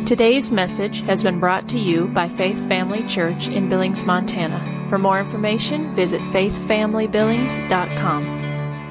Today's message has been brought to you by Faith Family Church in Billings, Montana. For more information, visit faithfamilybillings.com.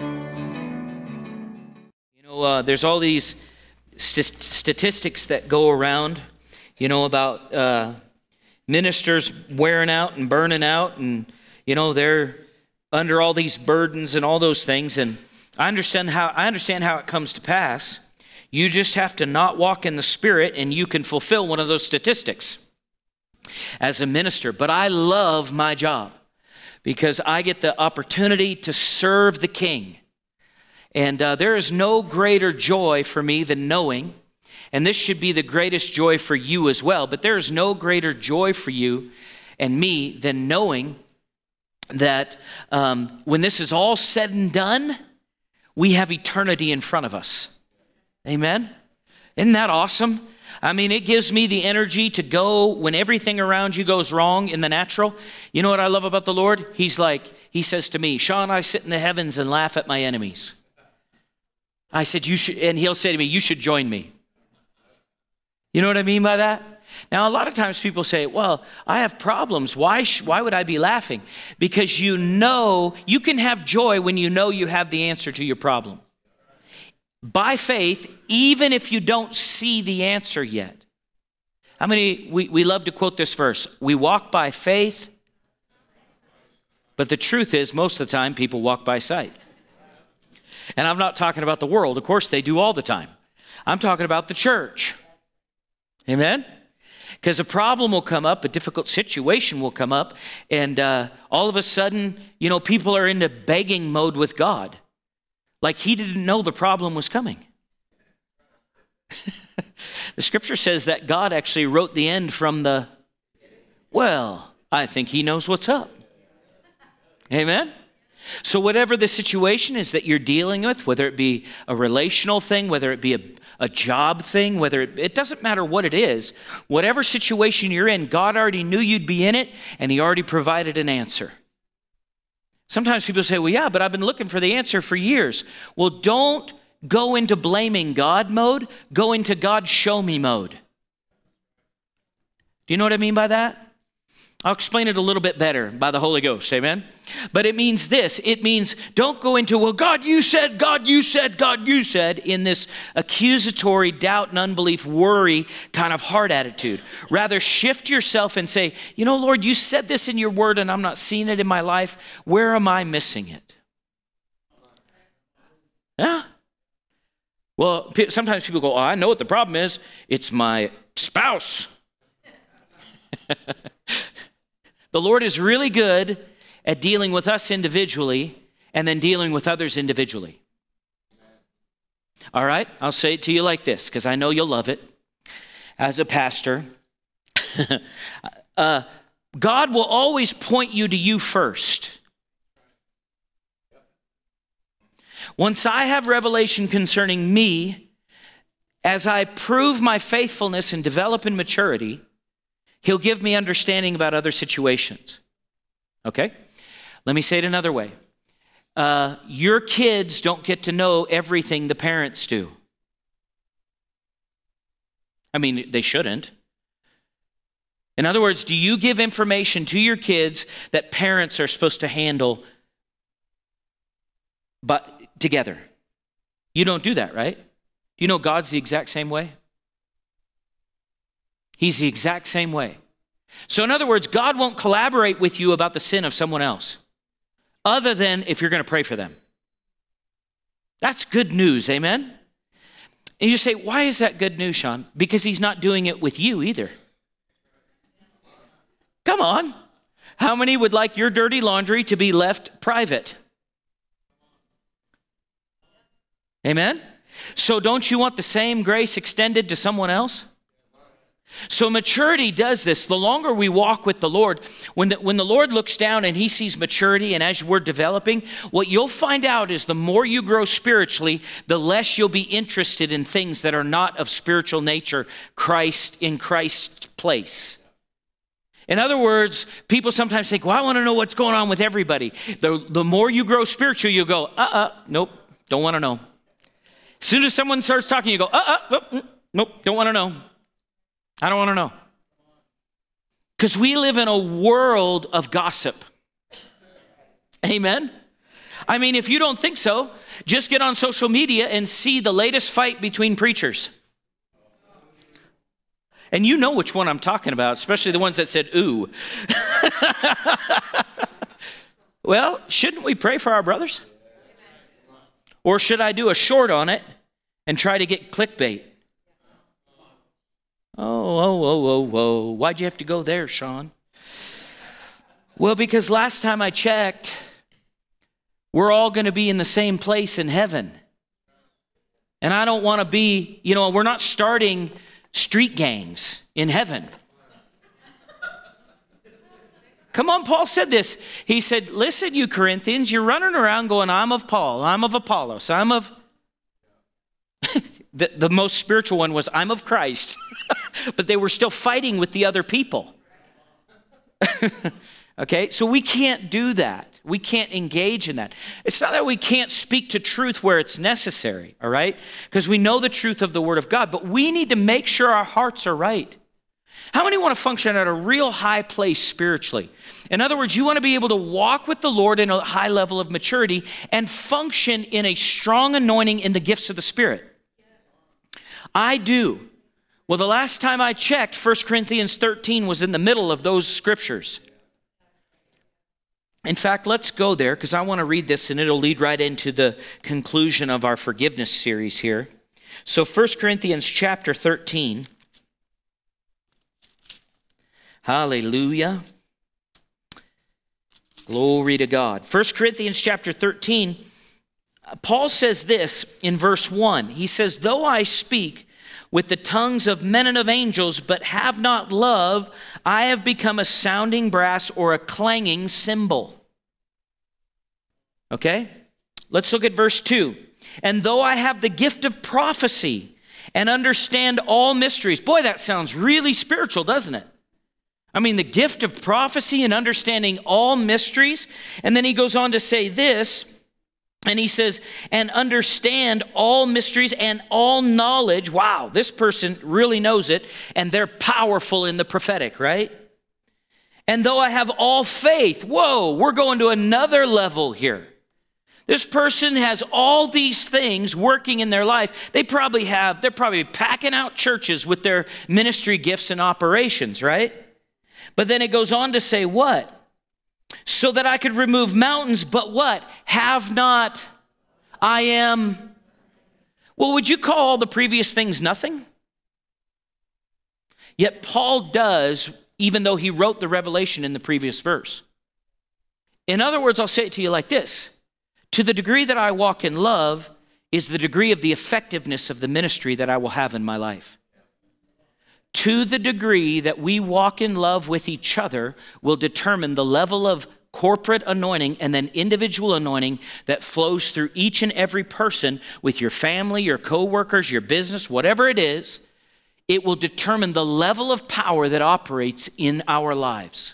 There's all these statistics that go around, about ministers wearing out and burning out, and, they're under all these burdens and all those things. And I understand how it comes to pass. You just have to not walk in the Spirit, and you can fulfill one of those statistics as a minister. But I love my job because I get the opportunity to serve the King. And there is no greater joy for me than knowing, and this should be the greatest joy for you as well, but there is no greater joy for you and me than knowing that when this is all said and done, we have eternity in front of us. Amen? Isn't that awesome? I mean, it gives me the energy to go when everything around you goes wrong in the natural. You know what I love about the Lord? He says to me, Sean, I sit in the heavens and laugh at my enemies. I said, you should, and he'll say to me, you should join me. You know what I mean by that? Now, a lot of times people say, well, I have problems. Why would I be laughing? Because you can have joy when you know you have the answer to your problem. By faith, even if you don't see the answer yet. How many, we love to quote this verse, we walk by faith, but the truth is most of the time people walk by sight. And I'm not talking about the world. Of course, they do all the time. I'm talking about the church. Amen? Because a problem will come up, a difficult situation will come up, and all of a sudden, people are into begging mode with God. Like he didn't know the problem was coming. The scripture says that God actually wrote the end from I think he knows what's up. Amen? So whatever the situation is that you're dealing with, whether it be a relational thing, whether it be a job thing, it doesn't matter what it is, whatever situation you're in, God already knew you'd be in it, and he already provided an answer. Sometimes people say, well, yeah, but I've been looking for the answer for years. Well, don't go into blaming God mode. Go into God show me mode. Do you know what I mean by that? I'll explain it a little bit better by the Holy Ghost, amen? But it means this. It means don't go into, well, God, you said, God, you said, God, you said, in this accusatory doubt and unbelief, worry kind of heart attitude. Rather, shift yourself and say, Lord, you said this in your word and I'm not seeing it in my life. Where am I missing it? Yeah. Well, sometimes people go, I know what the problem is. It's my spouse. The Lord is really good at dealing with us individually and then dealing with others individually. All right? I'll say it to you like this because I know you'll love it. As a pastor, God will always point you to you first. Once I have revelation concerning me, as I prove my faithfulness and develop in maturity, he'll give me understanding about other situations. Okay? Let me say it another way. Your kids don't get to know everything the parents do. I mean, they shouldn't. In other words, do you give information to your kids that parents are supposed to handle but together? You don't do that, right? You know God's the exact same way? He's the exact same way. So in other words, God won't collaborate with you about the sin of someone else, other than if you're going to pray for them. That's good news, amen? And you say, why is that good news, Sean? Because he's not doing it with you either. Come on. How many would like your dirty laundry to be left private? Amen? So don't you want the same grace extended to someone else? So maturity does this. The longer we walk with the Lord, when the Lord looks down and he sees maturity, and as we're developing, what you'll find out is the more you grow spiritually, the less you'll be interested in things that are not of spiritual nature, in Christ's place. In other words, people sometimes think, well, I want to know what's going on with everybody. The more you grow spiritual, you go, nope, don't want to know. As soon as someone starts talking, you go, nope, don't want to know. I don't want to know. Because we live in a world of gossip. Amen? I mean, if you don't think so, just get on social media and see the latest fight between preachers. And you know which one I'm talking about, especially the ones that said, ooh. Well, shouldn't we pray for our brothers? Or should I do a short on it and try to get clickbait? Oh. Why'd you have to go there, Sean? Well, because last time I checked, we're all going to be in the same place in heaven. And I don't want to be, we're not starting street gangs in heaven. Come on, Paul said this. He said, listen, you Corinthians, you're running around going, I'm of Paul, I'm of Apollos, I'm of... the most spiritual one was, I'm of Christ. But they were still fighting with the other people. Okay, so we can't do that. We can't engage in that. It's not that we can't speak to truth where it's necessary, all right? Because we know the truth of the Word of God, but we need to make sure our hearts are right. How many want to function at a real high place spiritually? In other words, you want to be able to walk with the Lord in a high level of maturity and function in a strong anointing in the gifts of the Spirit. I do. Well, the last time I checked, 1 Corinthians 13 was in the middle of those scriptures. In fact, let's go there because I want to read this and it'll lead right into the conclusion of our forgiveness series here. So 1 Corinthians chapter 13. Hallelujah. Glory to God. 1 Corinthians chapter 13, Paul says this in verse 1. He says, though I speak with the tongues of men and of angels, but have not love, I have become a sounding brass or a clanging cymbal. Okay? Let's look at verse 2. And though I have the gift of prophecy and understand all mysteries. Boy, that sounds really spiritual, doesn't it? I mean, the gift of prophecy and understanding all mysteries. And then he goes on to say this. And he says, and understand all mysteries and all knowledge. Wow, this person really knows it. And they're powerful in the prophetic, right? And though I have all faith, whoa, we're going to another level here. This person has all these things working in their life. They're probably packing out churches with their ministry gifts and operations, right? But then it goes on to say what? So that I could remove mountains, but what? Have not, I am. Well, would you call all the previous things nothing? Yet Paul does, even though he wrote the revelation in the previous verse. In other words, I'll say it to you like this. To the degree that I walk in love is the degree of the effectiveness of the ministry that I will have in my life. To the degree that we walk in love with each other will determine the level of corporate anointing and then individual anointing that flows through each and every person with your family, your coworkers, your business, whatever it is. It will determine the level of power that operates in our lives.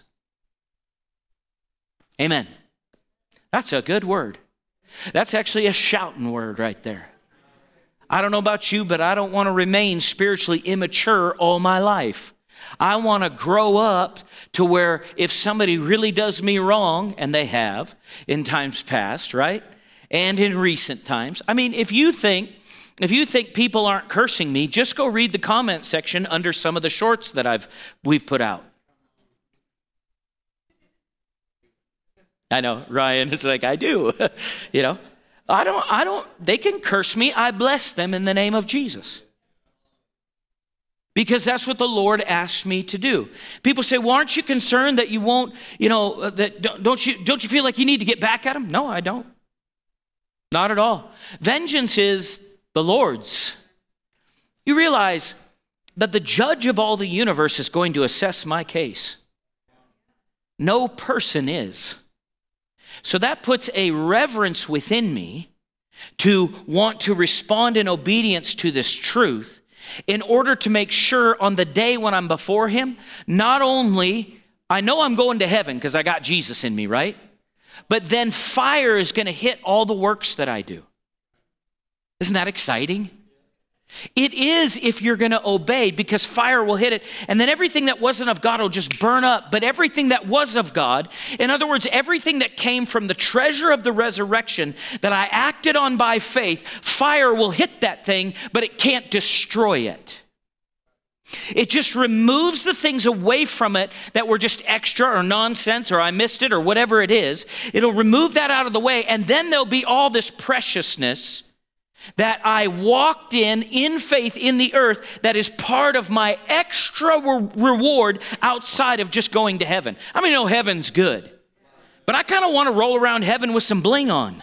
Amen. That's a good word. That's actually a shouting word right there. I don't know about you, but I don't want to remain spiritually immature all my life. I want to grow up to where if somebody really does me wrong, and they have in times past, right? And in recent times. I mean, if you think people aren't cursing me, just go read the comment section under some of the shorts that we've put out. I know, Ryan is like, I do, they can curse me. I bless them in the name of Jesus. Because that's what the Lord asked me to do. People say, well, aren't you concerned that you won't, don't you feel like you need to get back at them? No, I don't. Not at all. Vengeance is the Lord's. You realize that the judge of all the universe is going to assess my case. No person is. So that puts a reverence within me to want to respond in obedience to this truth in order to make sure on the day when I'm before him, not only I know I'm going to heaven because I got Jesus in me, right? But then fire is going to hit all the works that I do. Isn't that exciting? It is if you're going to obey, because fire will hit it, and then everything that wasn't of God will just burn up. But everything that was of God, in other words, everything that came from the treasure of the resurrection that I acted on by faith, fire will hit that thing, but it can't destroy it. It just removes the things away from it that were just extra or nonsense or I missed it or whatever it is. It'll remove that out of the way, and then there'll be all this preciousness that I walked in faith in the earth, that is part of my extra reward outside of just going to heaven. I mean, heaven's good, but I kind of want to roll around heaven with some bling on.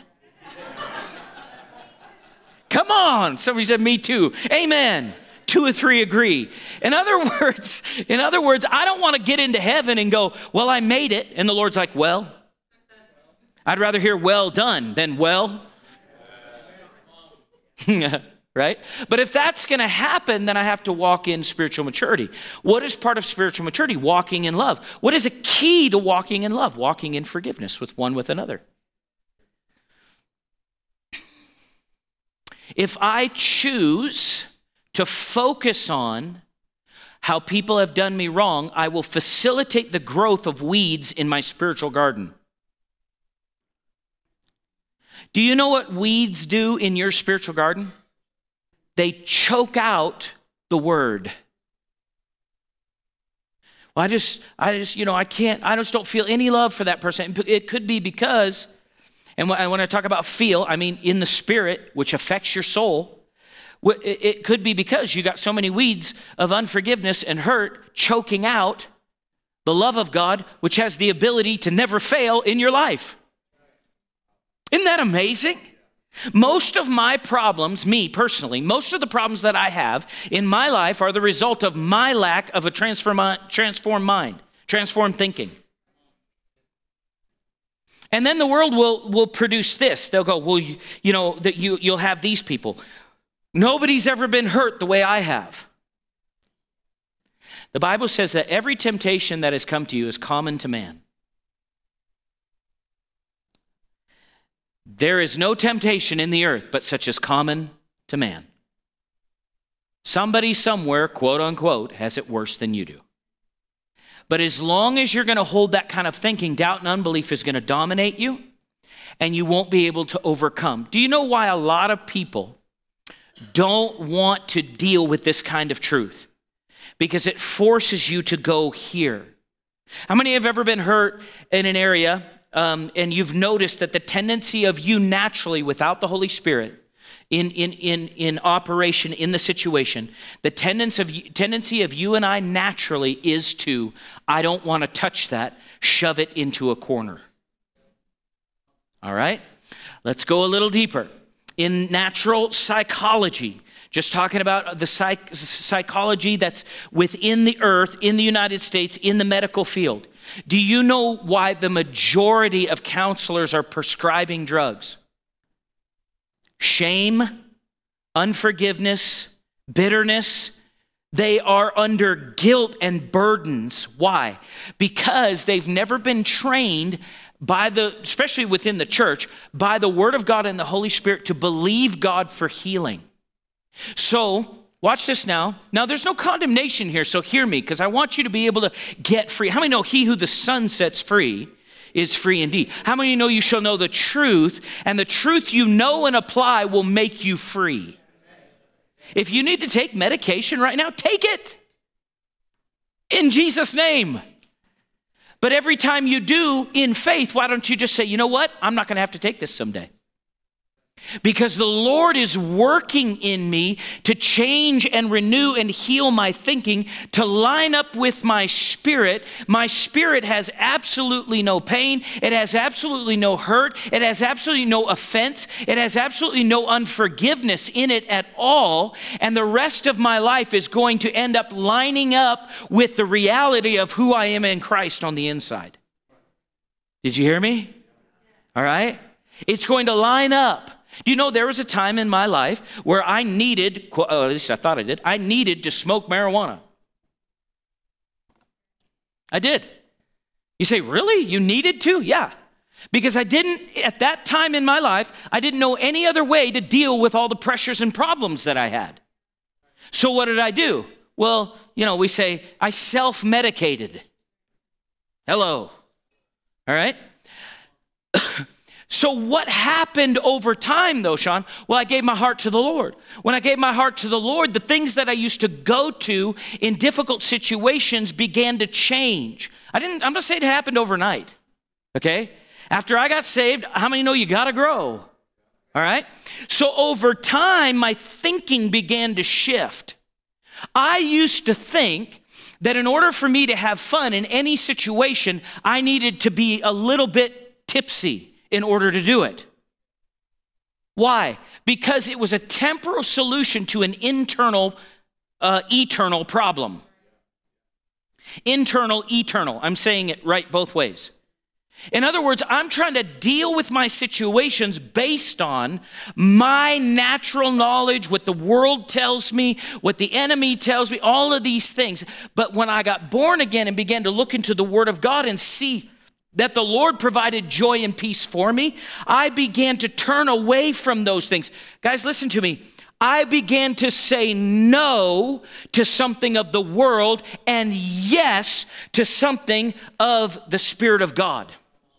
Come on. Somebody said, me too. Amen. 2 or 3 agree. In other words, I don't want to get into heaven and go, well, I made it. And the Lord's like, well, I'd rather hear well done than well. Right? But if that's going to happen, then I have to walk in spiritual maturity. What is part of spiritual maturity? Walking in love. What is a key to walking in love? Walking in forgiveness with one with another. If I choose to focus on how people have done me wrong, I will facilitate the growth of weeds in my spiritual garden. Do you know what weeds do in your spiritual garden? They choke out the word. Well, I just don't feel any love for that person. It could be because, and when I talk about feel, I mean in the spirit, which affects your soul. It could be because you got so many weeds of unforgiveness and hurt choking out the love of God, which has the ability to never fail in your life. Isn't that amazing? Most of my problems, me personally, most of the problems that I have in my life are the result of my lack of a transformed mind, transformed thinking. And then the world will produce this. They'll go, well, you'll have these people. Nobody's ever been hurt the way I have. The Bible says that every temptation that has come to you is common to man. There is no temptation in the earth but such as common to man. Somebody somewhere, quote unquote, has it worse than you do. But as long as you're going to hold that kind of thinking, doubt and unbelief is going to dominate you, and you won't be able to overcome. Do you know why a lot of people don't want to deal with this kind of truth? Because it forces you to go here. How many have ever been hurt in an area and you've noticed that the tendency of you naturally, without the Holy Spirit in operation in the situation, the tendency of you and I naturally is to, I don't want to touch that, shove it into a corner. All right? Let's go a little deeper. In natural psychology, just talking about the psychology that's within the earth, in the United States, in the medical field. Do you know why the majority of counselors are prescribing drugs? Shame, unforgiveness, bitterness. They are under guilt and burdens. Why? Because they've never been trained especially within the church, by the Word of God and the Holy Spirit to believe God for healing. So, watch this now. Now, there's no condemnation here, so hear me, because I want you to be able to get free. How many know he who the Son sets free is free indeed? How many know you shall know the truth, and the truth you know and apply will make you free? If you need to take medication right now, take it. In Jesus' name. But every time you do in faith, why don't you just say, you know what? I'm not going to have to take this someday. Because the Lord is working in me to change and renew and heal my thinking, to line up with my spirit. My spirit has absolutely no pain. It has absolutely no hurt. It has absolutely no offense. It has absolutely no unforgiveness in it at all. And the rest of my life is going to end up lining up with the reality of who I am in Christ on the inside. Did you hear me? All right? It's going to line up. Do you know there was a time in my life where I needed, at least I thought I did, I needed to smoke marijuana. I did. You say, really? You needed to? Yeah. Because at that time in my life, I didn't know any other way to deal with all the pressures and problems that I had. So what did I do? Well, we say, I self-medicated. Hello. All right? So what happened over time, though, Sean? Well, I gave my heart to the Lord. When I gave my heart to the Lord, the things that I used to go to in difficult situations began to change. I'm not saying it happened overnight, okay? After I got saved, how many know you got to grow? All right? So over time, my thinking began to shift. I used to think that in order for me to have fun in any situation, I needed to be a little bit tipsy in order to do it. Why? Because it was a temporal solution to an eternal problem. Eternal. I'm saying it right both ways. In other words, I'm trying to deal with my situations based on my natural knowledge, what the world tells me, what the enemy tells me, all of these things. But when I got born again and began to look into the Word of God and see that the Lord provided joy and peace for me, I began to turn away from those things. Guys, listen to me. I began to say no to something of the world and yes to something of the Spirit of God.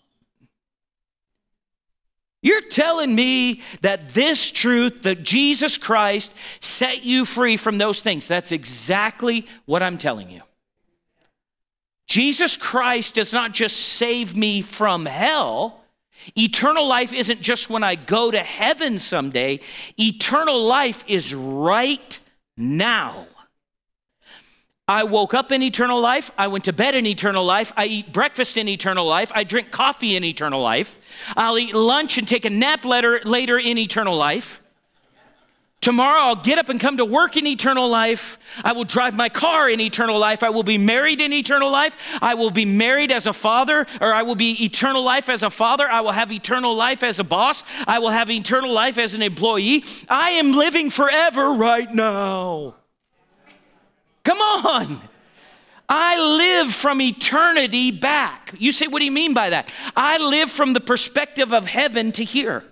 You're telling me that this truth, that Jesus Christ set you free from those things. That's exactly what I'm telling you. Jesus Christ does not just save me from hell. Eternal life isn't just when I go to heaven someday. Eternal life is right now. I woke up in eternal life. I went to bed in eternal life. I eat breakfast in eternal life. I drink coffee in eternal life. I'll eat lunch and take a nap later in eternal life. Tomorrow I'll get up and come to work in eternal life. I will drive my car in eternal life. I will be married in eternal life. I will be married as a father, or I will be eternal life as a father. I will have eternal life as a boss. I will have eternal life as an employee. I am living forever right now. Come on. I live from eternity back. You say, what do you mean by that? I live from the perspective of heaven to here.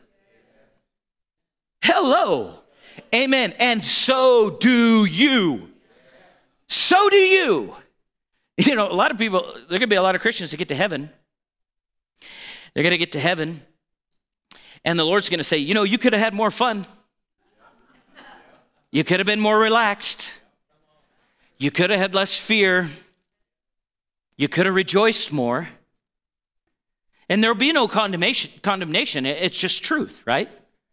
Hello. Amen. And so do you. So do you. A lot of people, there are going to be a lot of Christians that get to heaven. They're going to get to heaven. And the Lord's going to say, you could have had more fun. You could have been more relaxed. You could have had less fear. You could have rejoiced more. And there'll be no condemnation. It's just truth, right?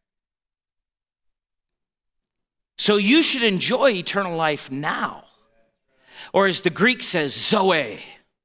So you should enjoy eternal life now. Or as the Greek says, Zoe.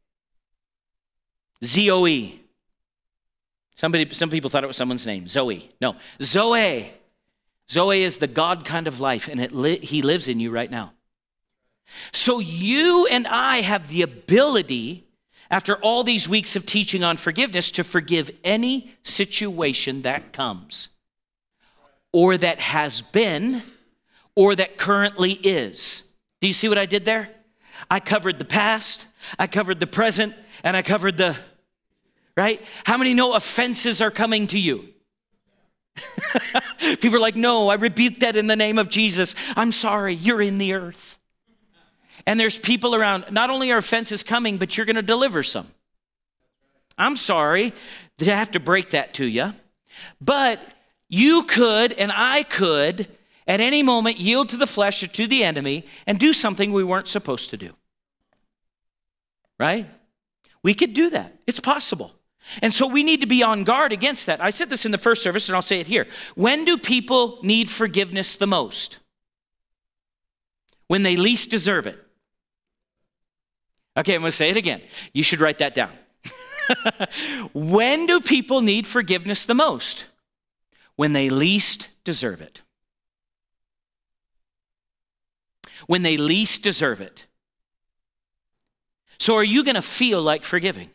Z-O-E. Some people thought it was someone's name, Zoe. No, Zoe. Zoe is the God kind of life, and He lives in you right now. So you and I have the ability, after all these weeks of teaching on forgiveness, to forgive any situation that comes, or that has been, or that currently is. Do you see what I did there? I covered the past, I covered the present, and I covered the, right? How many know offenses are coming to you? People are like, no, I rebuke that in the name of Jesus. I'm sorry, you're in the earth. And there's people around, not only are offenses coming, but you're going to deliver some. I'm sorry to have to break that to you, but you could and I could at any moment yield to the flesh or to the enemy and do something we weren't supposed to do. Right? We could do that. It's possible. And so we need to be on guard against that. I said this in the first service, and I'll say it here. When do people need forgiveness the most? When they least deserve it. Okay, I'm going to say it again. You should write that down. When do people need forgiveness the most? When they least deserve it. When they least deserve it. So are you going to feel like forgiving?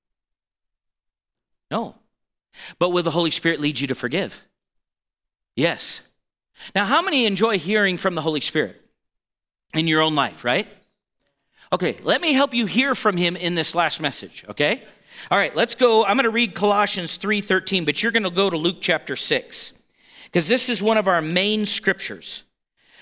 No. But will the Holy Spirit lead you to forgive? Yes. Now, how many enjoy hearing from the Holy Spirit in your own life, right? Okay, let me help you hear from him in this last message, okay? All right, let's go. I'm going to read Colossians 3:13, but you're going to go to Luke chapter 6, because this is one of our main scriptures.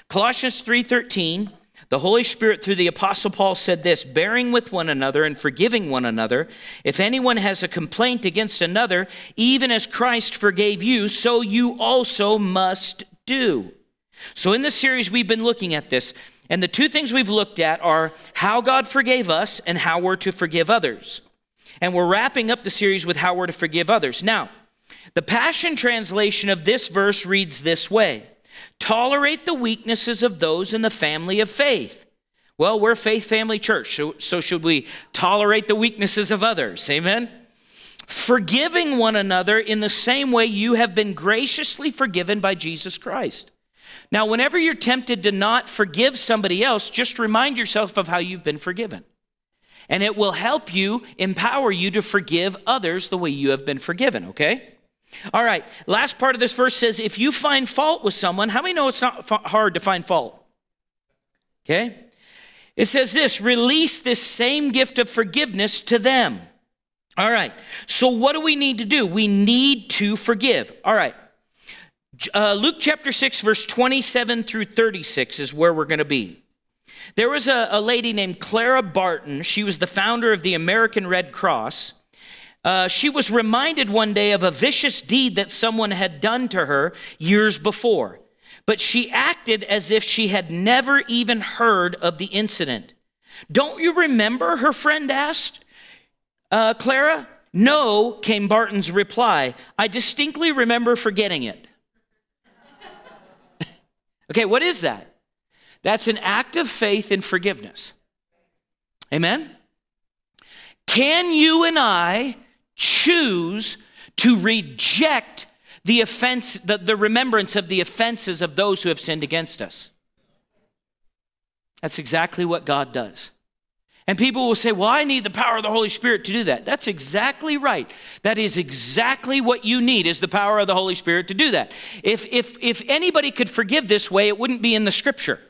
Colossians 3:13, the Holy Spirit through the Apostle Paul said this, bearing with one another and forgiving one another. If anyone has a complaint against another, even as Christ forgave you, so you also must do. So in this series, we've been looking at this. And the two things we've looked at are how God forgave us and how we're to forgive others. And we're wrapping up the series with how we're to forgive others. Now, the Passion Translation of this verse reads this way: tolerate the weaknesses of those in the family of faith. Well, we're Faith Family Church, so should we tolerate the weaknesses of others? Amen? Forgiving one another in the same way you have been graciously forgiven by Jesus Christ. Now, whenever you're tempted to not forgive somebody else, just remind yourself of how you've been forgiven. And it will help you, empower you to forgive others the way you have been forgiven, okay? All right, last part of this verse says, if you find fault with someone, how many know it's not hard to find fault? Okay? It says this, release this same gift of forgiveness to them. All right, so what do we need to do? We need to forgive. All right. Luke chapter 6, verse 27 through 36 is where we're going to be. There was a lady named Clara Barton. She was the founder of the American Red Cross. She was reminded one day of a vicious deed that someone had done to her years before. But she acted as if she had never even heard of the incident. Don't you remember, her friend asked Clara? No, came Barton's reply. I distinctly remember forgetting it. Okay, what is that? That's an act of faith in forgiveness. Amen? Can you and I choose to reject the offense, the remembrance of the offenses of those who have sinned against us? That's exactly what God does. And people will say, well, I need the power of the Holy Spirit to do that. That's exactly right. That is exactly what you need, is the power of the Holy Spirit to do that. If anybody could forgive this way, it wouldn't be in the Scripture.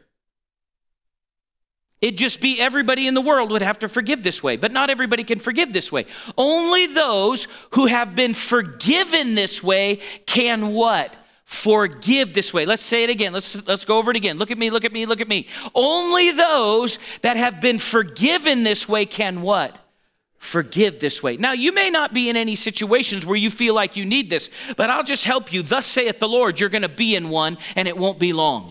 It'd just be everybody in the world would have to forgive this way. But not everybody can forgive this way. Only those who have been forgiven this way can what? Forgive this way. Let's say it again. Let's go over it again. Look at me, look at me, look at me. Only those that have been forgiven this way can what? Forgive this way. Now, you may not be in any situations where you feel like you need this, but I'll just help you. Thus saith the Lord, you're going to be in one, and it won't be long.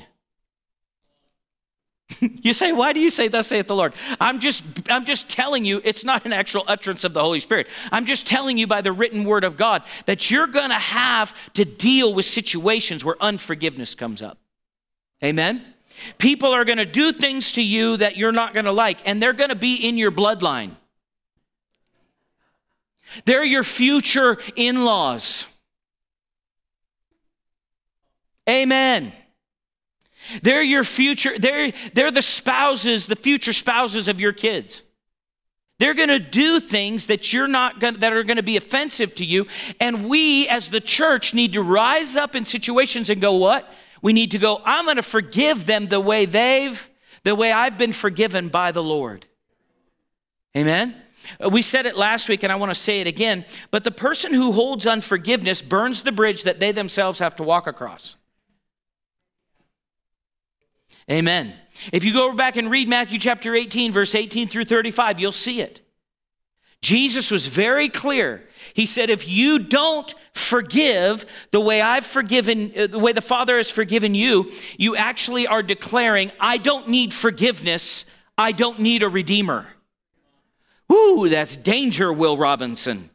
You say, why do you say thus saith the Lord? I'm just telling you, it's not an actual utterance of the Holy Spirit. I'm just telling you by the written word of God that you're going to have to deal with situations where unforgiveness comes up. Amen? People are going to do things to you that you're not going to like, and they're going to be in your bloodline. They're your future in-laws. Amen. They're your future, they're the spouses, the future spouses of your kids. They're going to do things that that are going to be offensive to you. And we as the church need to rise up in situations and go, what? We need to go, I'm going to forgive them the way I've been forgiven by the Lord. Amen? We said it last week and I want to say it again, but the person who holds unforgiveness burns the bridge that they themselves have to walk across. Amen. If you go back and read Matthew chapter 18, verse 18 through 35, you'll see it. Jesus was very clear. He said, if you don't forgive the way I've forgiven, the way the Father has forgiven you, you actually are declaring, I don't need forgiveness. I don't need a redeemer. Ooh, that's danger, Will Robinson.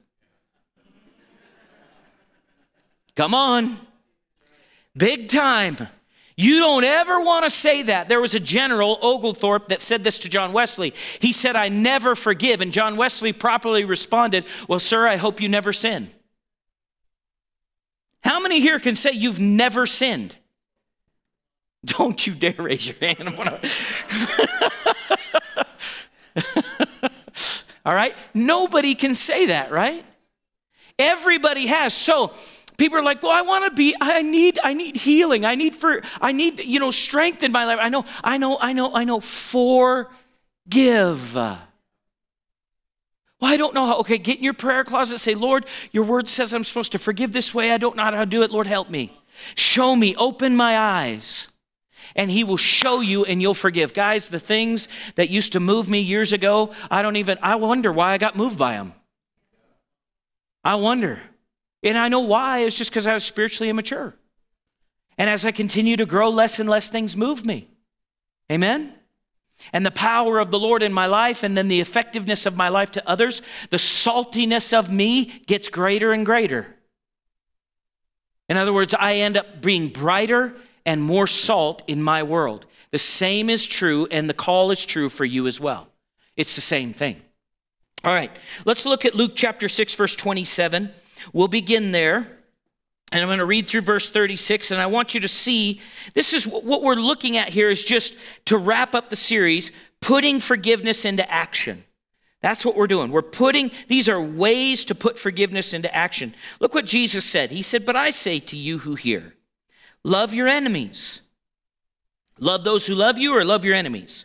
Come on. Big time. You don't ever want to say that. There was a general, Oglethorpe, that said this to John Wesley. He said, I never forgive. And John Wesley properly responded, well, sir, I hope you never sin. How many here can say you've never sinned? Don't you dare raise your hand. All right? Nobody can say that, right? Everybody has. So people are like, well, I need healing. I need strength in my life. I know. Forgive. Well, I don't know how. Okay, get in your prayer closet. Say, Lord, your word says I'm supposed to forgive this way. I don't know how to do it. Lord, help me. Show me. Open my eyes. and he will show you and you'll forgive. Guys, the things that used to move me years ago, I wonder why I got moved by them. I wonder. And I know why. It's just because I was spiritually immature. And as I continue to grow, less and less things move me. Amen? And the power of the Lord in my life, and then the effectiveness of my life to others, the saltiness of me gets greater and greater. In other words, I end up being brighter and more salt in my world. The same is true, and the call is true for you as well. It's the same thing. All right, let's look at Luke chapter 6, verse 27. We'll begin there, and I'm going to read through verse 36, and I want you to see, this is what we're looking at here is just to wrap up the series, putting forgiveness into action. That's what we're doing. These are ways to put forgiveness into action. Look what Jesus said. He said, "But I say to you who hear, love your enemies. Love those who love you, or love your enemies?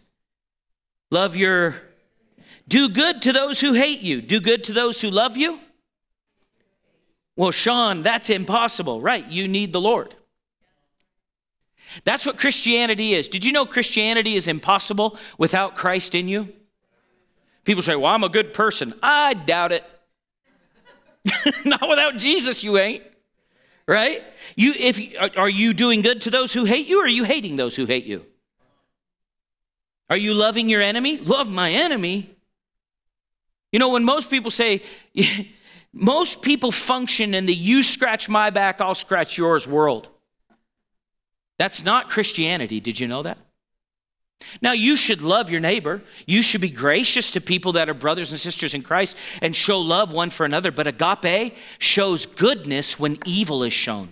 Do good to those who hate you. Do good to those who love you." Well, Sean, that's impossible. Right, you need the Lord. That's what Christianity is. Did you know Christianity is impossible without Christ in you? People say, well, I'm a good person. I doubt it. Not without Jesus, you ain't. Right? Are you doing good to those who hate you, or are you hating those who hate you? Are you loving your enemy? Love my enemy. You know, when most people say, most people function in the you scratch my back, I'll scratch yours world. That's not Christianity. Did you know that? Now, you should love your neighbor. You should be gracious to people that are brothers and sisters in Christ and show love one for another. But agape shows goodness when evil is shown.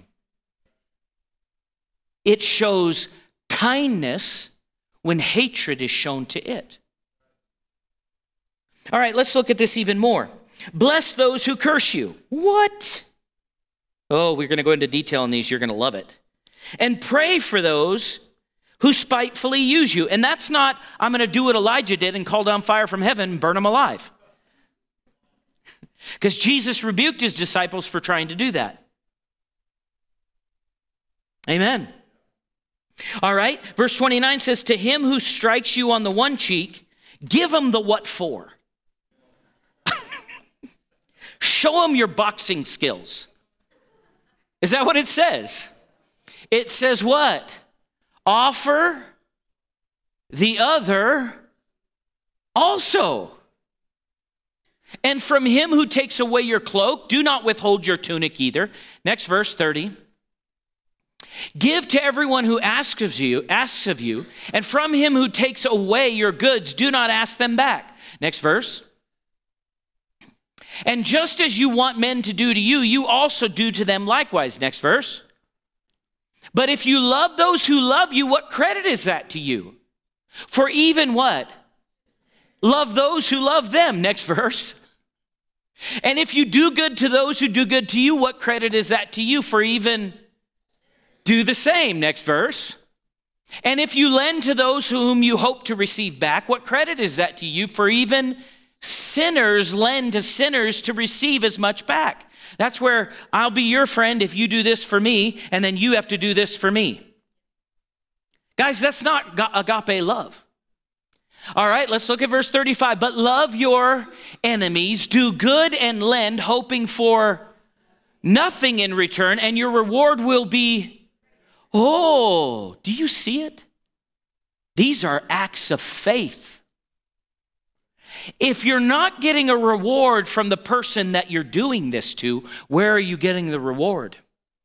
It shows kindness when hatred is shown to it. All right, let's look at this even more. Bless those who curse you. What? Oh, we're going to go into detail on these. You're going to love it. And pray for those who spitefully use you. And that's not, I'm going to do what Elijah did and call down fire from heaven and burn them alive. Because Jesus rebuked his disciples for trying to do that. Amen. All right, verse 29 says, to him who strikes you on the one cheek, give him the what for. Show him your boxing skills. Is that what it says? It says what? Offer the other also. And from him who takes away your cloak, do not withhold your tunic either. Next verse, 30. Give to everyone who asks of you, and from him who takes away your goods, do not ask them back. Next verse. And just as you want men to do to you, you also do to them likewise. Next verse. But if you love those who love you, what credit is that to you? For even what? Love those who love them. Next verse. And if you do good to those who do good to you, what credit is that to you? For even do the same. Next verse. And if you lend to those whom you hope to receive back, what credit is that to you? For even sinners lend to sinners to receive as much back. That's where I'll be your friend if you do this for me, and then you have to do this for me. Guys, that's not agape love. All right, let's look at verse 35. But love your enemies, do good and lend, hoping for nothing in return, and your reward will be, oh, do you see it? These are acts of faith. If you're not getting a reward from the person that you're doing this to, where are you getting the reward?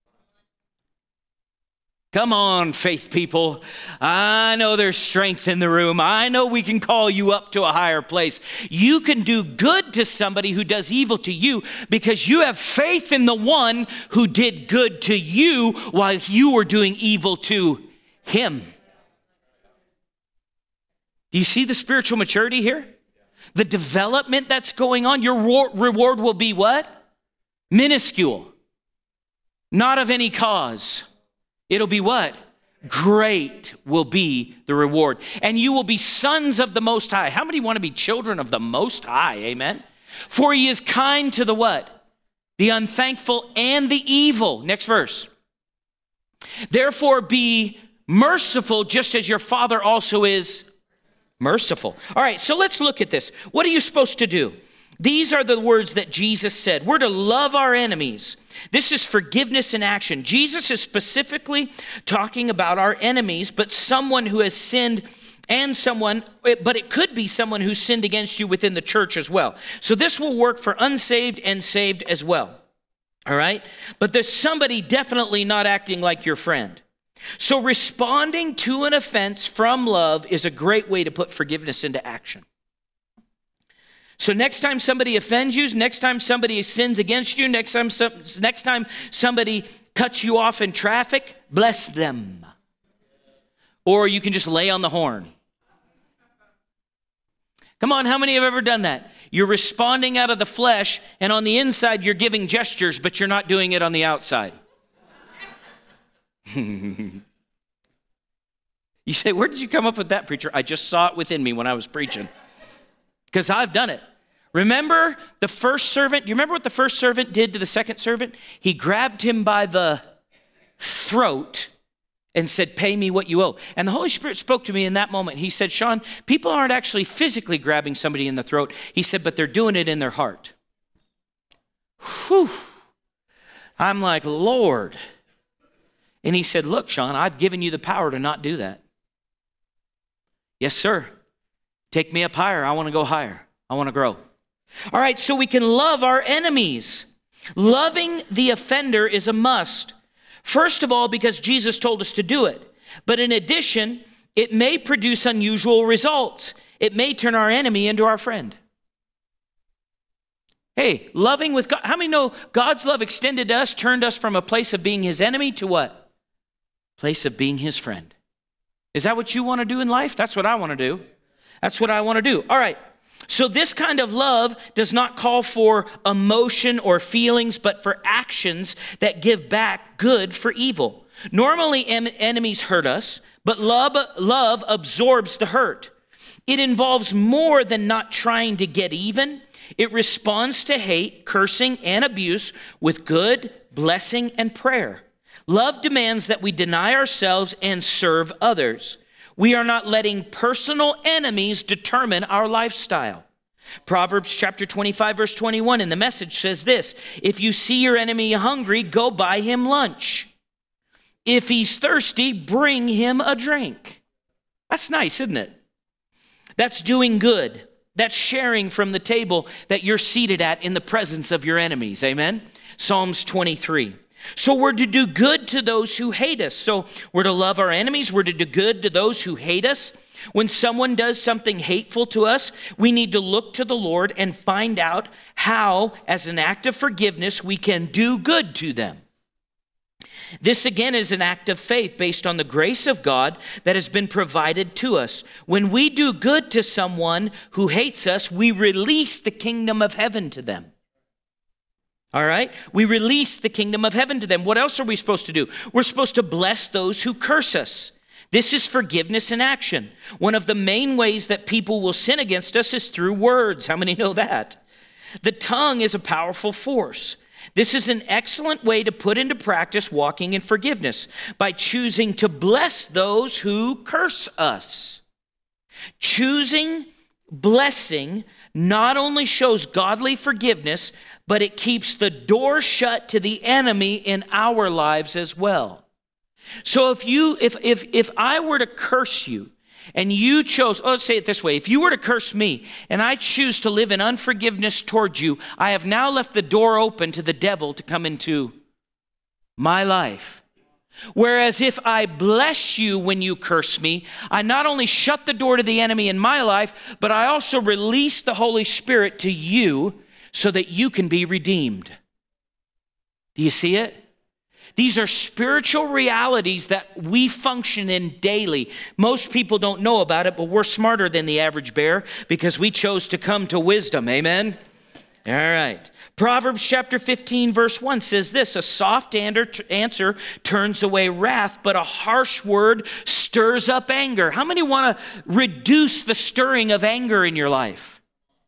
Come on, faith people. I know there's strength in the room. I know we can call you up to a higher place. You can do good to somebody who does evil to you because you have faith in the one who did good to you while you were doing evil to him. Do you see the spiritual maturity here? The development that's going on, your reward will be what? Minuscule. Not of any cause. It'll be what? Great will be the reward. And you will be sons of the Most High. How many want to be children of the Most High? Amen. For he is kind to the what? The unthankful and the evil. Next verse. Therefore be merciful just as your Father also is merciful. All right, so let's look at this. What are you supposed to do? These are the words that Jesus said. We're to love our enemies. This is forgiveness in action. Jesus is specifically talking about our enemies, but someone who has sinned but it could be someone who sinned against you within the church as well. So this will work for unsaved and saved as well. All right? But there's somebody definitely not acting like your friend. So responding to an offense from love is a great way to put forgiveness into action. So next time somebody offends you, next time somebody sins against you, next time somebody cuts you off in traffic, bless them. Or you can just lay on the horn. Come on, how many have ever done that? You're responding out of the flesh, and on the inside you're giving gestures, but you're not doing it on the outside. You say, where did you come up with that, preacher? I just saw it within me when I was preaching. Because I've done it. Remember the first servant? Do you remember what the first servant did to the second servant? He grabbed him by the throat and said, pay me what you owe. And the Holy Spirit spoke to me in that moment. He said, Sean, people aren't actually physically grabbing somebody in the throat. He said, but they're doing it in their heart. Whew. I'm like, Lord. And he said, look, Sean, I've given you the power to not do that. Yes, sir. Take me up higher. I want to go higher. I want to grow. All right, so we can love our enemies. Loving the offender is a must. First of all, because Jesus told us to do it. But in addition, it may produce unusual results. It may turn our enemy into our friend. Hey, loving with God. How many know God's love extended to us, turned us from a place of being his enemy to what? Place of being his friend. Is that what you want to do in life? That's what I want to do. That's what I want to do. All right. So this kind of love does not call for emotion or feelings, but for actions that give back good for evil. Normally, enemies hurt us, but love absorbs the hurt. It involves more than not trying to get even. It responds to hate, cursing, and abuse with good, blessing, and prayer. Love demands that we deny ourselves and serve others. We are not letting personal enemies determine our lifestyle. Proverbs chapter 25, verse 21 in the Message says this, if you see your enemy hungry, go buy him lunch. If he's thirsty, bring him a drink. That's nice, isn't it? That's doing good. That's sharing from the table that you're seated at in the presence of your enemies. Amen? Psalms 23. So we're to do good to those who hate us. So we're to love our enemies. We're to do good to those who hate us. When someone does something hateful to us, we need to look to the Lord and find out how, as an act of forgiveness, we can do good to them. This again is an act of faith based on the grace of God that has been provided to us. When we do good to someone who hates us, we release the kingdom of heaven to them. All right? We release the kingdom of heaven to them. What else are we supposed to do? We're supposed to bless those who curse us. This is forgiveness in action. One of the main ways that people will sin against us is through words. How many know that? The tongue is a powerful force. This is an excellent way to put into practice walking in forgiveness by choosing to bless those who curse us. Choosing blessing not only shows godly forgiveness, but it keeps the door shut to the enemy in our lives as well. So if I were to curse you and you chose, let's say it this way, if you were to curse me and I choose to live in unforgiveness towards you, I have now left the door open to the devil to come into my life. Whereas if I bless you when you curse me, I not only shut the door to the enemy in my life, but I also release the Holy Spirit to you so that you can be redeemed. Do you see it? These are spiritual realities that we function in daily. Most people don't know about it, but we're smarter than the average bear because we chose to come to wisdom. Amen? All right. Proverbs chapter 15, verse 1 says this, a soft answer turns away wrath, but a harsh word stirs up anger. How many want to reduce the stirring of anger in your life?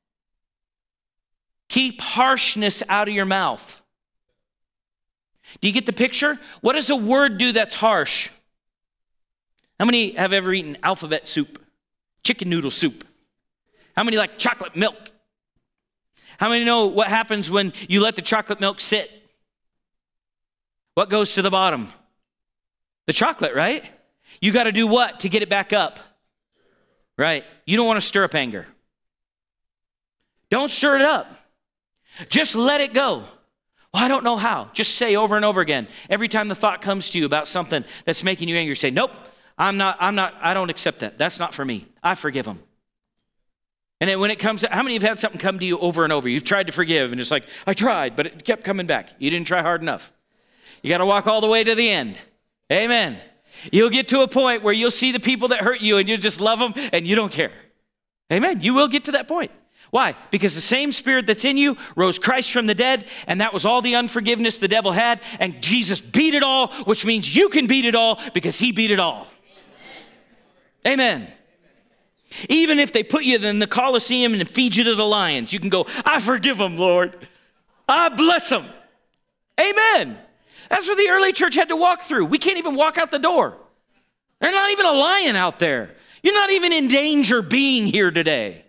Keep harshness out of your mouth. Do you get the picture? What does a word do that's harsh? How many have ever eaten alphabet soup? Chicken noodle soup? How many like chocolate milk? How many know what happens when you let the chocolate milk sit? What goes to the bottom? The chocolate, right? You got to do what to get it back up? Right. You don't want to stir up anger. Don't stir it up. Just let it go. Well, I don't know how. Just say over and over again. Every time the thought comes to you about something that's making you angry, say, nope, I don't accept that. That's not for me. I forgive them. And then when it comes, how many have had something come to you over and over? You've tried to forgive and it's like, I tried, but it kept coming back. You didn't try hard enough. You got to walk all the way to the end. Amen. You'll get to a point where you'll see the people that hurt you and you just love them and you don't care. Amen. You will get to that point. Why? Because the same spirit that's in you rose Christ from the dead, and that was all the unforgiveness the devil had, and Jesus beat it all, which means you can beat it all because he beat it all. Amen. Even if they put you in the Colosseum and feed you to the lions, you can go, I forgive them, Lord. I bless them. Amen. That's what the early church had to walk through. We can't even walk out the door. There's not even a lion out there. You're not even in danger being here today.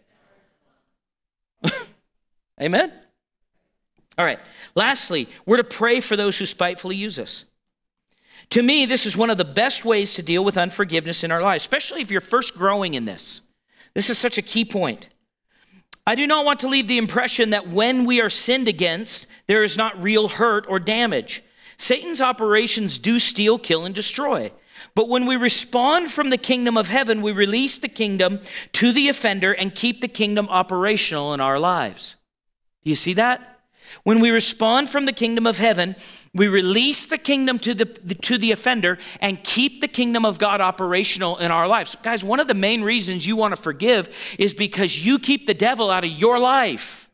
Amen? All right. Lastly, we're to pray for those who spitefully use us. To me, this is one of the best ways to deal with unforgiveness in our lives, especially if you're first growing in this. This is such a key point. I do not want to leave the impression that when we are sinned against, there is not real hurt or damage. Satan's operations do steal, kill, and destroy. But when we respond from the kingdom of heaven, we release the kingdom to the offender and keep the kingdom operational in our lives. Do you see that? When we respond from the kingdom of heaven, we release the kingdom to the offender and keep the kingdom of God operational in our lives. Guys, one of the main reasons you want to forgive is because you keep the devil out of your life.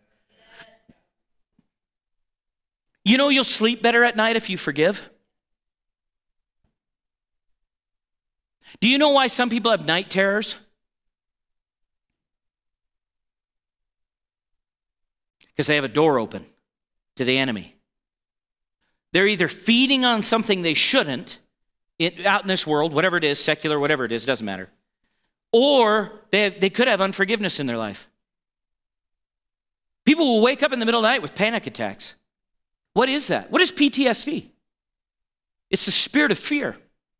You know you'll sleep better at night if you forgive. Do you know why some people have night terrors? Because they have a door open to the enemy. They're either feeding on something they shouldn't out in this world, whatever it is, secular, whatever it is, it doesn't matter. Or they could have unforgiveness in their life. People will wake up in the middle of the night with panic attacks. What is that? What is PTSD? It's the spirit of fear.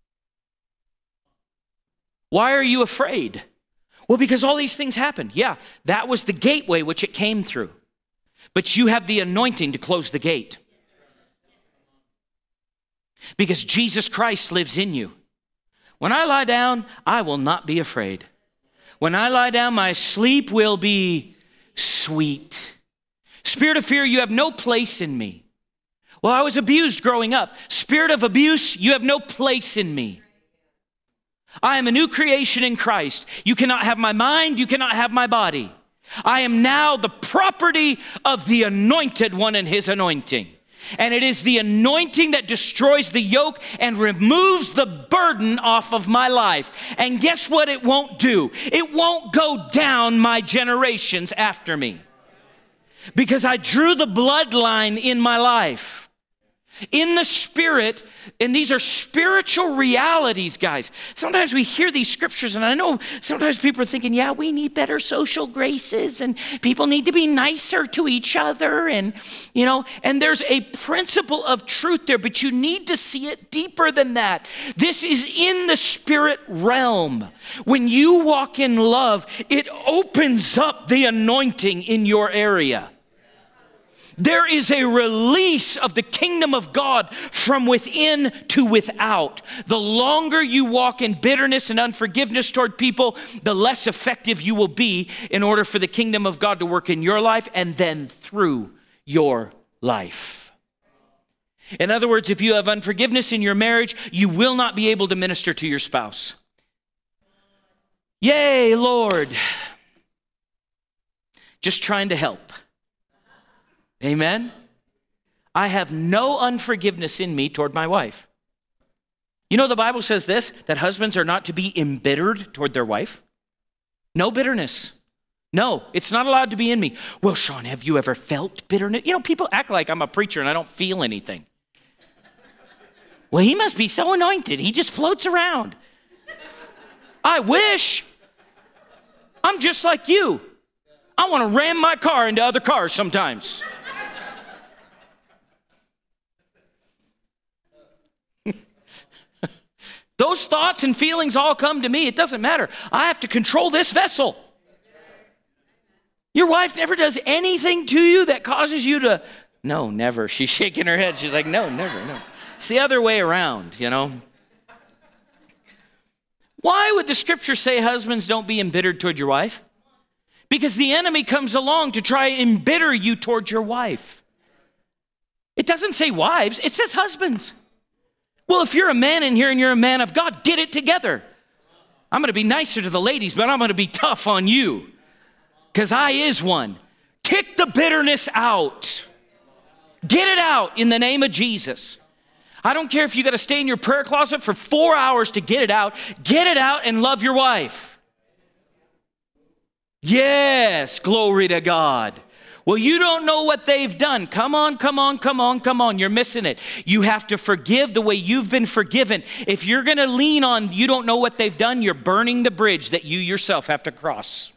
Why are you afraid? Well, because all these things happened. Yeah, that was the gateway which it came through. But you have the anointing to close the gate. Because Jesus Christ lives in you. When I lie down, I will not be afraid. When I lie down, my sleep will be sweet. Spirit of fear, you have no place in me. Well, I was abused growing up. Spirit of abuse, you have no place in me. I am a new creation in Christ. You cannot have my mind, you cannot have my body. I am now the property of the anointed one and his anointing. And it is the anointing that destroys the yoke and removes the burden off of my life. And guess what it won't do? It won't go down my generations after me. Because I drew the bloodline in my life. In the spirit, and these are spiritual realities, guys. Sometimes we hear these scriptures, and I know sometimes people are thinking, yeah, we need better social graces, and people need to be nicer to each other, and there's a principle of truth there, but you need to see it deeper than that. This is in the spirit realm. When you walk in love, it opens up the anointing in your area. There is a release of the kingdom of God from within to without. The longer you walk in bitterness and unforgiveness toward people, the less effective you will be in order for the kingdom of God to work in your life and then through your life. In other words, if you have unforgiveness in your marriage, you will not be able to minister to your spouse. Yay, Lord. Just trying to help. Amen? I have no unforgiveness in me toward my wife. You know the Bible says this, that husbands are not to be embittered toward their wife. No bitterness. No, it's not allowed to be in me. Well, Sean, have you ever felt bitterness? People act like I'm a preacher and I don't feel anything. Well, he must be so anointed. He just floats around. I wish. I'm just like you. I want to ram my car into other cars sometimes. Those thoughts and feelings all come to me. It doesn't matter. I have to control this vessel. Your wife never does anything to you that causes you to, no, never. She's shaking her head. She's like, no, never, no. It's the other way around, you know. Why would the scripture say husbands don't be embittered toward your wife? Because the enemy comes along to try and embitter you toward your wife. It doesn't say wives, it says husbands. Well, if you're a man in here and you're a man of God, get it together. I'm going to be nicer to the ladies, but I'm going to be tough on you because I is one. Kick the bitterness out. Get it out in the name of Jesus. I don't care if you got to stay in your prayer closet for 4 hours to get it out. Get it out and love your wife. Yes, glory to God. Well, you don't know what they've done. Come on. You're missing it. You have to forgive the way you've been forgiven. If you're going to lean on, you don't know what they've done, you're burning the bridge that you yourself have to cross.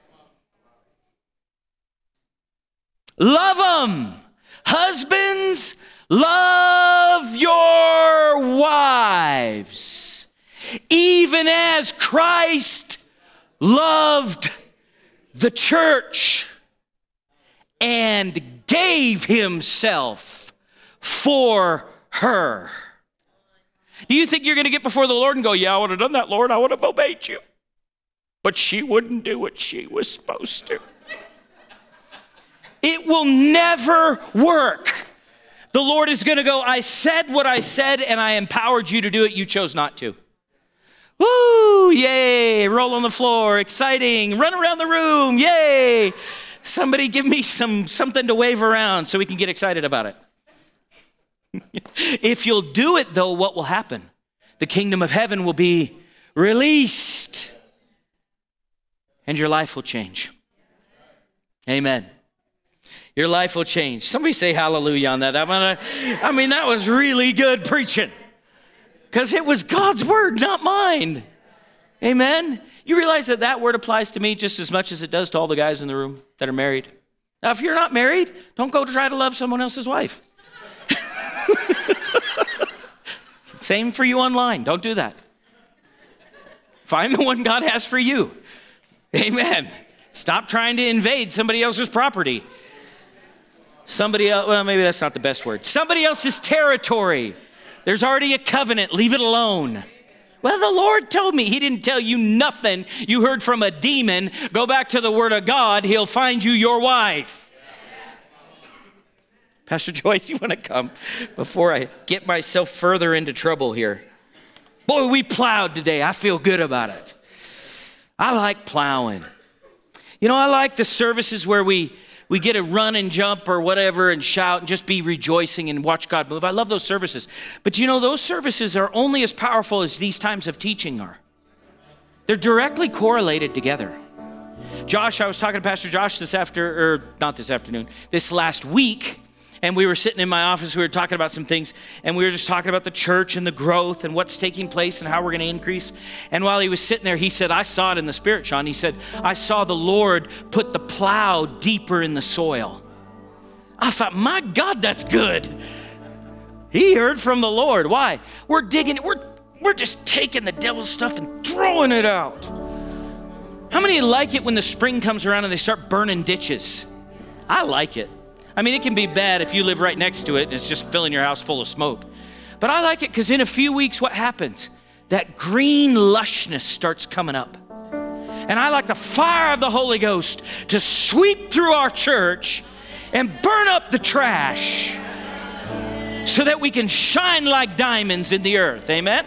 Love them. Husbands, love your wives, even as Christ loved the church and gave himself for her. Do you think you're going to get before the Lord and go, yeah, I would have done that, Lord. I would have obeyed you. But she wouldn't do what she was supposed to. It will never work. The Lord is going to go, I said what I said and I empowered you to do it. You chose not to. Woo, yay, roll on the floor, exciting, run around the room, yay. Somebody give me something to wave around so we can get excited about it. If you'll do it, though, what will happen? The kingdom of heaven will be released and your life will change. Amen. Your life will change. Somebody say hallelujah on that. I mean, that was really good preaching because it was God's word, not mine. Amen. You realize that that word applies to me just as much as it does to all the guys in the room that are married. Now, if you're not married, don't go to try to love someone else's wife. Same for you online. Don't do that. Find the one God has for you. Amen. Stop trying to invade somebody else's property. Somebody else, well, maybe that's not the best word. Somebody else's territory. There's already a covenant. Leave it alone. Well, the Lord told me. He didn't tell you nothing. You heard from a demon. Go back to the word of God. He'll find you your wife. Pastor Joyce, you want to come before I get myself further into trouble here? Boy, we plowed today. I feel good about it. I like plowing. You know, I like the services where we get to run and jump or whatever and shout and just be rejoicing and watch God move. I love those services. But you know, those services are only as powerful as these times of teaching are. They're directly correlated together. Josh, I was talking to Pastor Josh this last week, and we were sitting in my office, we were talking about some things, and we were just talking about the church and the growth and what's taking place and how we're going to increase. And while he was sitting there, he said, I saw it in the spirit, Sean. He said, I saw the Lord put the plow deeper in the soil. I thought, my God, that's good. He heard from the Lord. Why? We're digging, we're just taking the devil's stuff and throwing it out. How many like it when the spring comes around and they start burning ditches? I like it. I mean, it can be bad if you live right next to it and it's just filling your house full of smoke. But I like it because in a few weeks, what happens? That green lushness starts coming up. And I like the fire of the Holy Ghost to sweep through our church and burn up the trash so that we can shine like diamonds in the earth. Amen?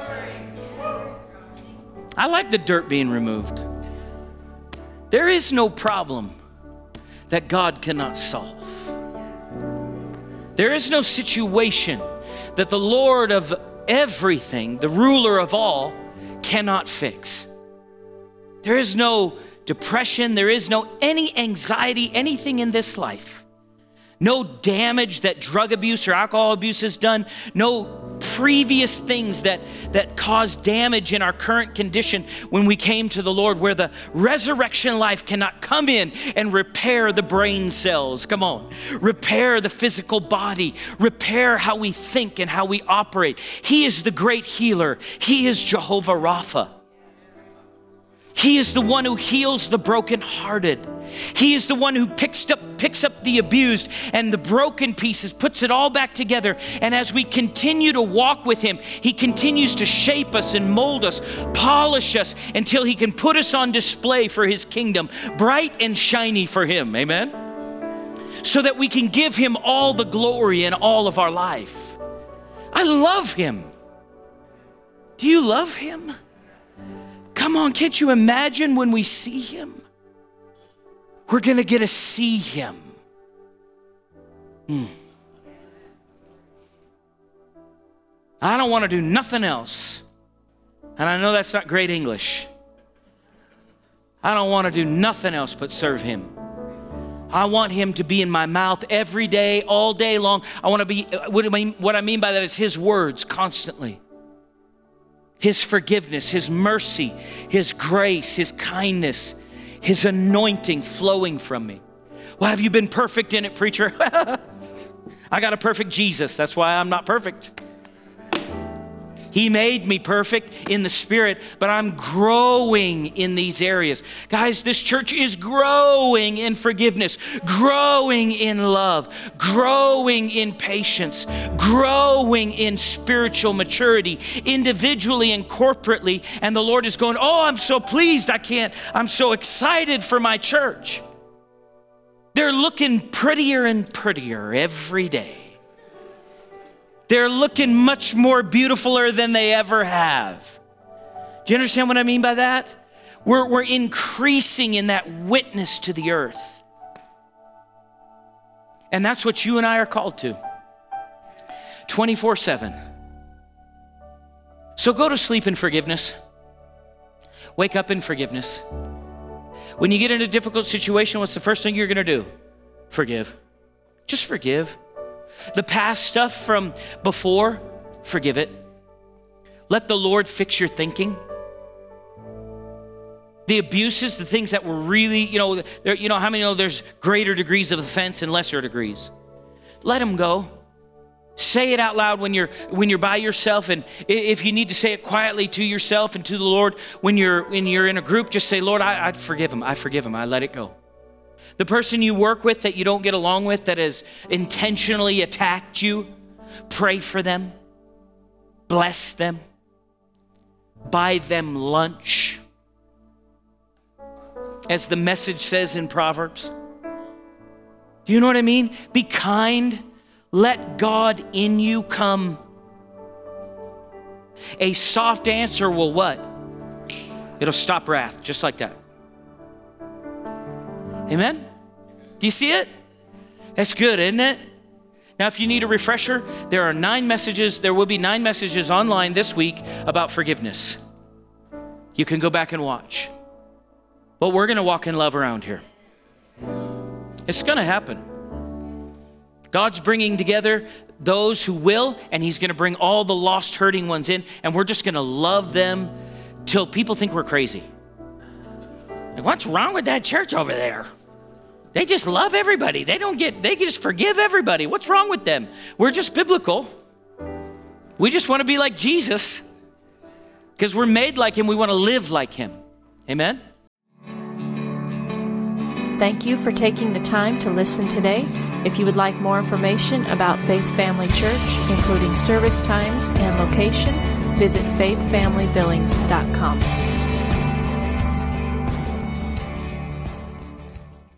I like the dirt being removed. There is no problem that God cannot solve. There is no situation that the Lord of everything, the ruler of all, cannot fix. There is no depression, there is no any anxiety, anything in this life. No damage that drug abuse or alcohol abuse has done, no previous things that caused damage in our current condition when we came to the Lord, where the resurrection life cannot come in and repair the brain cells. Come on. Repair the physical body. Repair how we think and how we operate. He is the great healer. He is Jehovah Rapha. He is the one who heals the brokenhearted. He is the one who picks up the abused and the broken pieces, puts it all back together. And as we continue to walk with him, he continues to shape us and mold us, polish us until he can put us on display for his kingdom, bright and shiny for him. Amen? So that we can give him all the glory in all of our life. I love him. Do you love him? Come on, can't you imagine when we see him? We're going to get to see him. I don't want to do nothing else. And I know that's not great English. I don't want to do nothing else but serve him. I want him to be in my mouth every day, all day long. I want to be, what I mean by that is his words constantly. His forgiveness, his mercy, his grace, his kindness, his anointing flowing from me. Well, have you been perfect in it, preacher? I got a perfect Jesus. That's why I'm not perfect. He made me perfect in the spirit, but I'm growing in these areas. Guys, this church is growing in forgiveness, growing in love, growing in patience, growing in spiritual maturity, individually and corporately. And the Lord is going, oh, I'm so pleased. I'm so excited for my church. They're looking prettier and prettier every day. They're looking much more beautifuler than they ever have. Do you understand what I mean by that? We're increasing in that witness to the earth. And that's what you and I are called to. 24/7. So go to sleep in forgiveness. Wake up in forgiveness. When you get in a difficult situation, what's the first thing you're going to do? Forgive. Just forgive. The past stuff from before, forgive it. Let the Lord fix your thinking. The abuses, the things that were really, how many know there's greater degrees of offense and lesser degrees? Let them go. Say it out loud when you're by yourself, and if you need to say it quietly to yourself and to the Lord when you're in a group, just say, Lord, I forgive him. I forgive him. I let it go. The person you work with that you don't get along with, that has intentionally attacked you, pray for them, bless them, buy them lunch. As the message says in Proverbs. Do you know what I mean? Be kind. Let God in you come. A soft answer will what? It'll stop wrath, just like that. Amen? Do you see it? That's good, isn't it? Now, if you need a refresher, there will be 9 messages online this week about forgiveness. You can go back and watch. But we're going to walk in love around here. It's going to happen. God's bringing together those who will, and he's going to bring all the lost, hurting ones in, and we're just going to love them till people think we're crazy. Like, what's wrong with that church over there? They just love everybody. They just forgive everybody. What's wrong with them? We're just biblical. We just want to be like Jesus because we're made like him. We want to live like him. Amen? Thank you for taking the time to listen today. If you would like more information about Faith Family Church, including service times and location, visit faithfamilybillings.com.